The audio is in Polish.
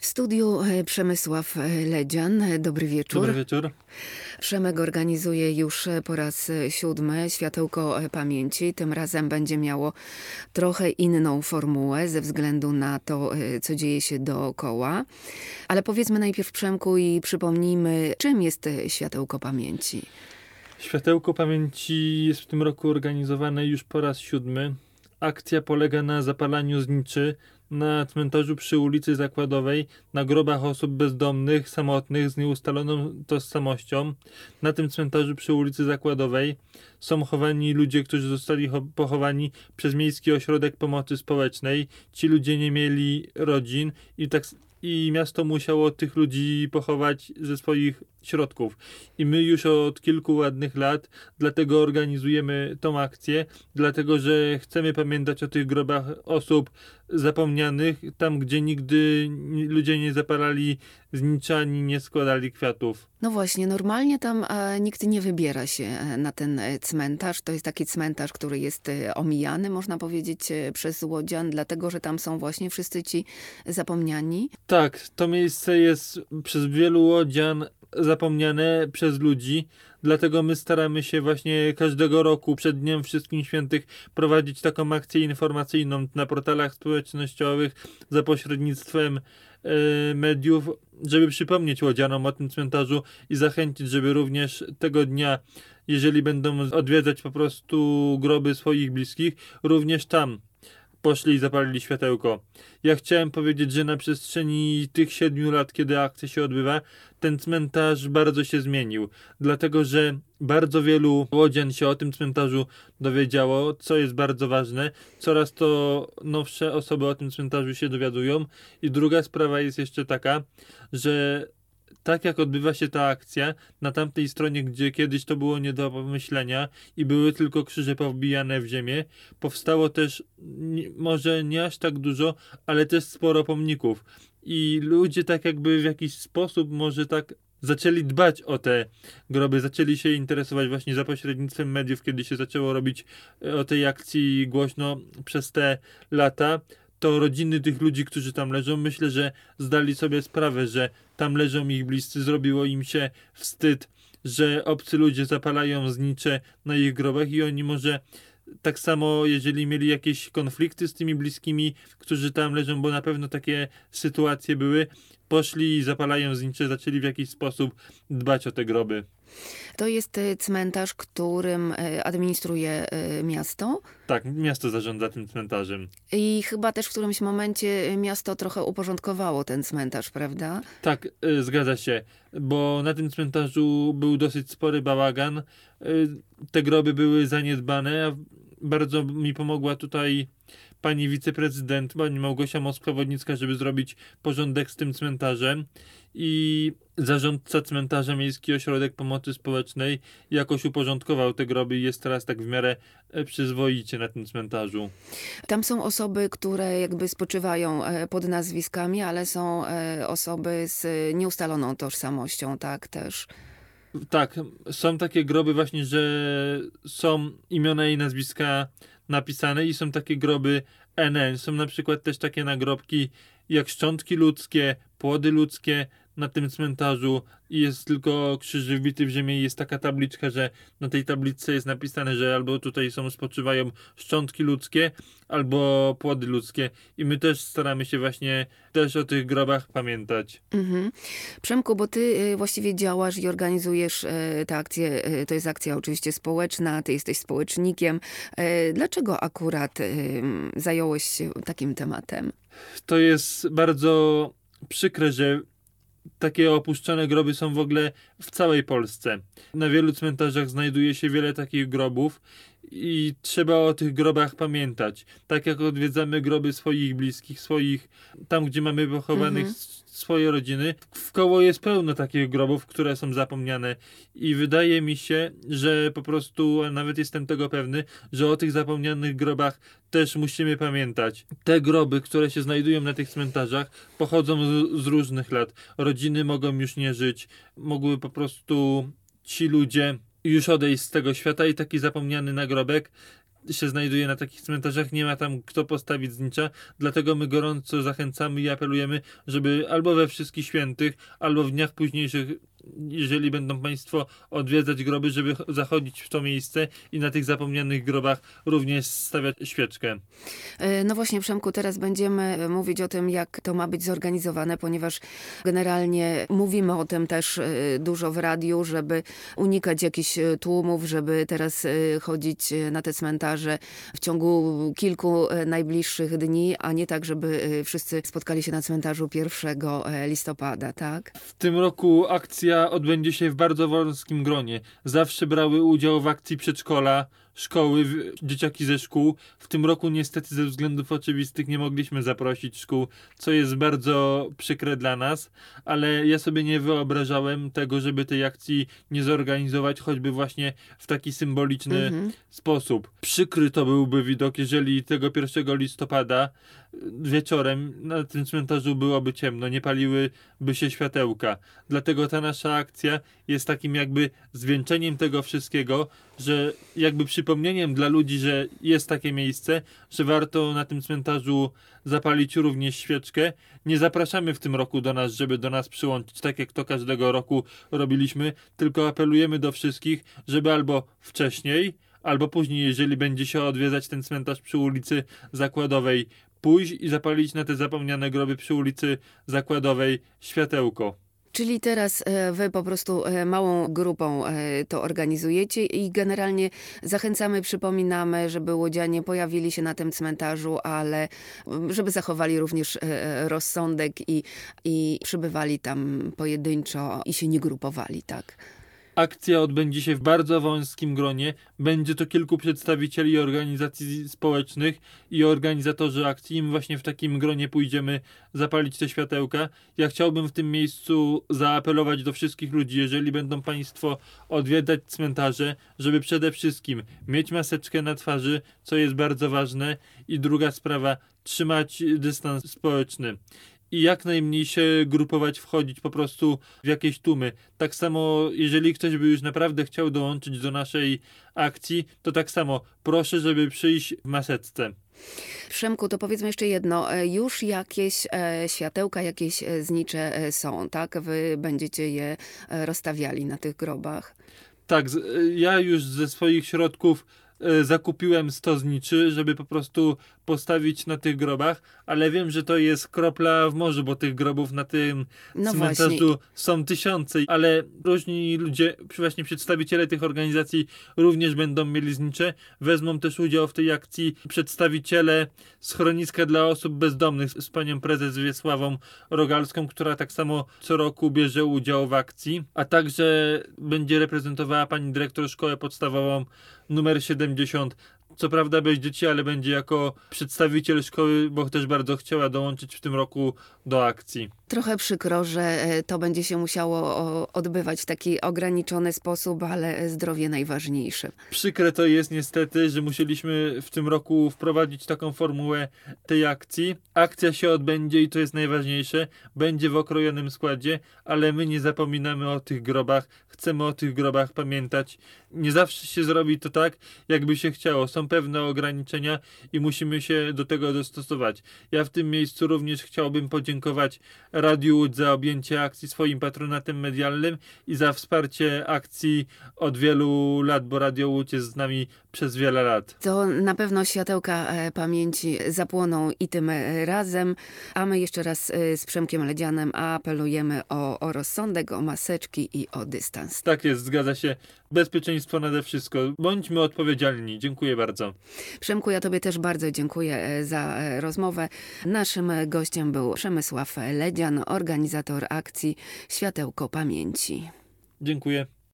W studiu Przemysław Ledzian. Dobry wieczór. Dobry wieczór. Przemek organizuje już po raz 7 Światełko Pamięci. Tym razem będzie miało trochę inną formułę ze względu na to, co dzieje się dookoła. Ale powiedzmy najpierw, Przemku, i przypomnijmy, czym jest Światełko Pamięci. Światełko Pamięci jest w tym roku organizowane już po raz 7. Akcja polega na zapalaniu zniczy na cmentarzu przy ulicy Zakładowej, na grobach osób bezdomnych, samotnych, z nieustaloną tożsamością. Na tym cmentarzu przy ulicy Zakładowej są chowani ludzie, którzy zostali pochowani przez Miejski Ośrodek Pomocy Społecznej. Ci ludzie nie mieli rodzin i miasto musiało tych ludzi pochować ze swoich środków. I my już od kilku ładnych lat dlatego organizujemy tą akcję, dlatego że chcemy pamiętać o tych grobach osób zapomnianych, tam gdzie nigdy ludzie nie zapalali znicza ani nie składali kwiatów. No właśnie, normalnie tam nikt nie wybiera się na ten cmentarz. To jest taki cmentarz, który jest omijany, można powiedzieć, przez łodzian, dlatego że tam są właśnie wszyscy ci zapomniani. Tak, to miejsce jest przez wielu łodzian zapomniane przez ludzi, dlatego my staramy się właśnie każdego roku przed Dniem Wszystkich Świętych prowadzić taką akcję informacyjną na portalach społecznościowych za pośrednictwem mediów, żeby przypomnieć łodzianom o tym cmentarzu i zachęcić, żeby również tego dnia, jeżeli będą odwiedzać po prostu groby swoich bliskich, również tam poszli i zapalili światełko. Ja chciałem powiedzieć, że na przestrzeni tych 7 lat, kiedy akcja się odbywa, ten cmentarz bardzo się zmienił. Dlatego, że bardzo wielu łodzian się o tym cmentarzu dowiedziało, co jest bardzo ważne. Coraz to nowsze osoby o tym cmentarzu się dowiadują. I druga sprawa jest jeszcze taka, że tak jak odbywa się ta akcja, na tamtej stronie, gdzie kiedyś to było nie do pomyślenia i były tylko krzyże powbijane w ziemię, powstało też, może nie aż tak dużo, ale też sporo pomników. I ludzie tak jakby w jakiś sposób może tak zaczęli dbać o te groby, zaczęli się interesować właśnie za pośrednictwem mediów, kiedy się zaczęło robić o tej akcji głośno przez te lata. To rodziny tych ludzi, którzy tam leżą, myślę, że zdali sobie sprawę, że tam leżą ich bliscy, zrobiło im się wstyd, że obcy ludzie zapalają znicze na ich grobach i oni może tak samo, jeżeli mieli jakieś konflikty z tymi bliskimi, którzy tam leżą, bo na pewno takie sytuacje były, poszli i zapalają znicze, zaczęli w jakiś sposób dbać o te groby. To jest cmentarz, którym administruje miasto? Tak, miasto zarządza tym cmentarzem. I chyba też w którymś momencie miasto trochę uporządkowało ten cmentarz, prawda? Tak, zgadza się, bo na tym cmentarzu był dosyć spory bałagan. Te groby były zaniedbane, a bardzo mi pomogła tutaj pani wiceprezydent, pani Małgosia Moskwa-Wodnicka, żeby zrobić porządek z tym cmentarzem, i zarządca cmentarza Miejski Ośrodek Pomocy Społecznej jakoś uporządkował te groby i jest teraz tak w miarę przyzwoicie na tym cmentarzu. Tam są osoby, które jakby spoczywają pod nazwiskami, ale są osoby z nieustaloną tożsamością, tak też. Tak, są takie groby właśnie, że są imiona i nazwiska napisane i są takie groby NN. Są na przykład też takie nagrobki jak szczątki ludzkie, płody ludzkie na tym cmentarzu i jest tylko krzyż wbity w ziemię i jest taka tabliczka, że na tej tabliczce jest napisane, że albo tutaj spoczywają szczątki ludzkie, albo płody ludzkie i my też staramy się właśnie też o tych grobach pamiętać. Mhm. Przemku, bo ty właściwie działasz i organizujesz tę akcję, to jest akcja oczywiście społeczna, ty jesteś społecznikiem. Dlaczego akurat zająłeś się takim tematem? To jest bardzo przykre, że takie opuszczone groby są w ogóle w całej Polsce. Na wielu cmentarzach znajduje się wiele takich grobów i trzeba o tych grobach pamiętać. Tak jak odwiedzamy groby swoich bliskich, tam gdzie mamy pochowanych swoje rodziny, wkoło jest pełno takich grobów, które są zapomniane i wydaje mi się, że po prostu, a nawet jestem tego pewny, że o tych zapomnianych grobach też musimy pamiętać. Te groby, które się znajdują na tych cmentarzach, pochodzą z różnych lat. Rodziny mogą już nie żyć, mogły po prostu ci ludzie już odejść z tego świata i taki zapomniany nagrobek się znajduje na takich cmentarzach, nie ma tam kto postawić znicza, dlatego my gorąco zachęcamy i apelujemy, żeby albo we Wszystkich Świętych, albo w dniach późniejszych, jeżeli będą Państwo odwiedzać groby, żeby zachodzić w to miejsce i na tych zapomnianych grobach również stawiać świeczkę. No właśnie, Przemku, teraz będziemy mówić o tym, jak to ma być zorganizowane, ponieważ generalnie mówimy o tym też dużo w radiu, żeby unikać jakichś tłumów, żeby teraz chodzić na te cmentarze w ciągu kilku najbliższych dni, a nie tak, żeby wszyscy spotkali się na cmentarzu 1 listopada, tak? W tym roku akcja odbędzie się w bardzo wąskim gronie. Zawsze brały udział w akcji przedszkola, szkoły, dzieciaki ze szkół. W tym roku niestety ze względów oczywistych nie mogliśmy zaprosić szkół, co jest bardzo przykre dla nas, ale ja sobie nie wyobrażałem tego, żeby tej akcji nie zorganizować, choćby właśnie w taki symboliczny sposób. Przykry to byłby widok, jeżeli tego 1 listopada wieczorem na tym cmentarzu byłoby ciemno, nie paliłyby się światełka. Dlatego ta nasza akcja jest takim jakby zwieńczeniem tego wszystkiego, że jakby przypomnieniem dla ludzi, że jest takie miejsce, że warto na tym cmentarzu zapalić również świeczkę. Nie zapraszamy w tym roku do nas, żeby do nas przyłączyć, tak jak to każdego roku robiliśmy, tylko apelujemy do wszystkich, żeby albo wcześniej, albo później, jeżeli będzie się odwiedzać ten cmentarz przy ulicy Zakładowej, pójść i zapalić na te zapomniane groby przy ulicy Zakładowej światełko. Czyli teraz wy po prostu małą grupą to organizujecie i generalnie zachęcamy, przypominamy, żeby łodzianie pojawili się na tym cmentarzu, ale żeby zachowali również rozsądek i przybywali tam pojedynczo i się nie grupowali, tak? Akcja odbędzie się w bardzo wąskim gronie. Będzie to kilku przedstawicieli organizacji społecznych i organizatorzy akcji. My właśnie w takim gronie pójdziemy zapalić te światełka. Ja chciałbym w tym miejscu zaapelować do wszystkich ludzi, jeżeli będą Państwo odwiedzać cmentarze, żeby przede wszystkim mieć maseczkę na twarzy, co jest bardzo ważne, i druga sprawa, trzymać dystans społeczny. I jak najmniej się grupować, wchodzić po prostu w jakieś tłumy. Tak samo, jeżeli ktoś by już naprawdę chciał dołączyć do naszej akcji, to tak samo proszę, żeby przyjść w maseczce. Przemku, to powiedzmy jeszcze jedno. Już jakieś światełka, jakieś znicze są, tak? Wy będziecie je rozstawiali na tych grobach. Tak, ja już ze swoich środków zakupiłem 100 zniczy, żeby po prostu postawić na tych grobach, ale wiem, że to jest kropla w morzu, bo tych grobów na tym cmentarzu są tysiące, ale różni ludzie, właśnie przedstawiciele tych organizacji również będą mieli znicze. Wezmą też udział w tej akcji przedstawiciele schroniska dla osób bezdomnych z panią prezes Wiesławą Rogalską, która tak samo co roku bierze udział w akcji, a także będzie reprezentowała pani dyrektor szkołę podstawową numer 70. Co prawda bez dzieci, ale będzie jako przedstawiciel szkoły, bo też bardzo chciała dołączyć w tym roku do akcji. Trochę przykro, że to będzie się musiało odbywać w taki ograniczony sposób, ale zdrowie najważniejsze. Przykre to jest niestety, że musieliśmy w tym roku wprowadzić taką formułę tej akcji. Akcja się odbędzie i to jest najważniejsze. Będzie w okrojonym składzie, ale my nie zapominamy o tych grobach. Chcemy o tych grobach pamiętać. Nie zawsze się zrobi to tak, jakby się chciało. Są pewne ograniczenia i musimy się do tego dostosować. Ja w tym miejscu również chciałbym podziękować Radiu Łódź za objęcie akcji swoim patronatem medialnym i za wsparcie akcji od wielu lat, bo Radio Łódź jest z nami przez wiele lat. To na pewno światełka pamięci zapłoną i tym razem, a my jeszcze raz z Przemkiem Ledzianem apelujemy o rozsądek, o maseczki i o dystans. Tak jest, zgadza się. Bezpieczeństwo nade wszystko. Bądźmy odpowiedzialni. Dziękuję bardzo. Przemku, ja tobie też bardzo dziękuję za rozmowę. Naszym gościem był Przemysław Ledzian, organizator akcji Światełko Pamięci. Dziękuję.